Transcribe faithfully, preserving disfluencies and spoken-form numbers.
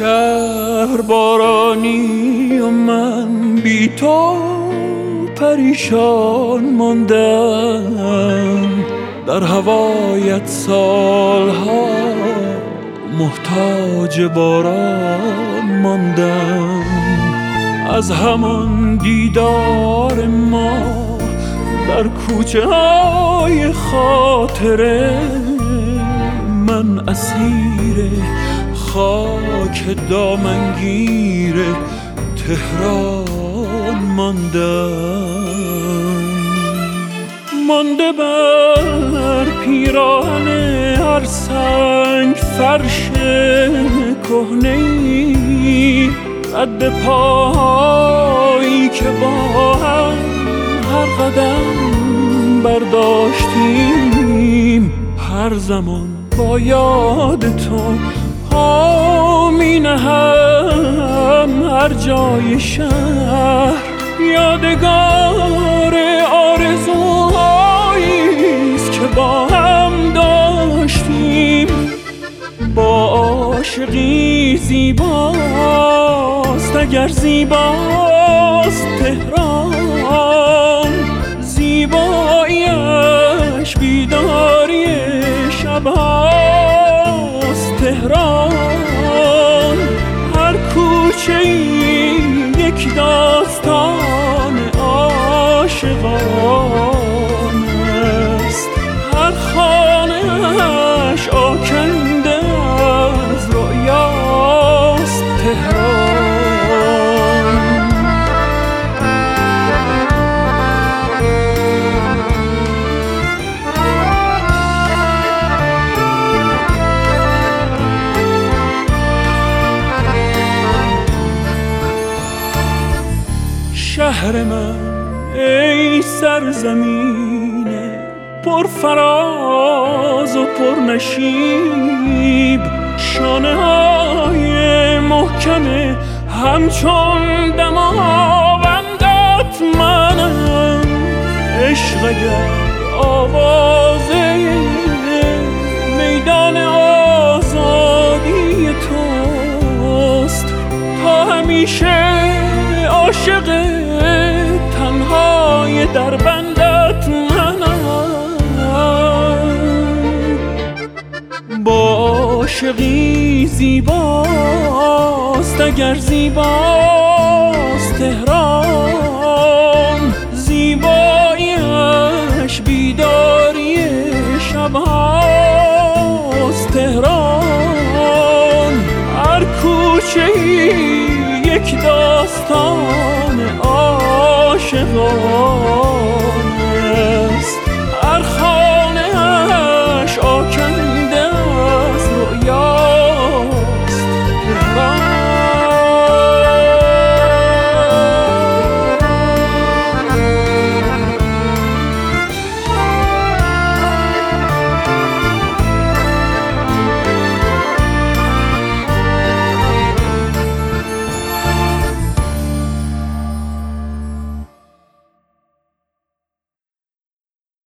شهر بارانی و من بی تو پریشان ماندم، در هوایت سالها محتاج باران ماندم. از همان دیدار ما در کوچه های خاطره من اسیر خاک دامنگیر تهران ماندم. مانده بر پیراهن هر سنگ فرش کهنه‌ای، قد پایی که با هم هر قدم برداشتیم، هر زمان با یاد تو پا می نهم. هر جای شهر یادگار آرزوهاییست که با هم داشتیم. با عاشقی زیباست اگر زیباست تهران، زیباییش بیداری شبهاست تهران. هر کوچه یک داستان عاشقان است، هر خانه‌اش آکنده از رؤیاست تهران. شهر من ای سرزمین پر فراز و پر نشیب، شانه های محکم همچون دماوندت منم. عشق اگر آوازه میدان آزادی توست، تا همیشه عاشق تنهای در بندت منم. با عاشقی زیباست اگر زیباست تهران، زیباییش بیداری شبهاست تهران. هر کوچه‌ای یک داستان عاشقان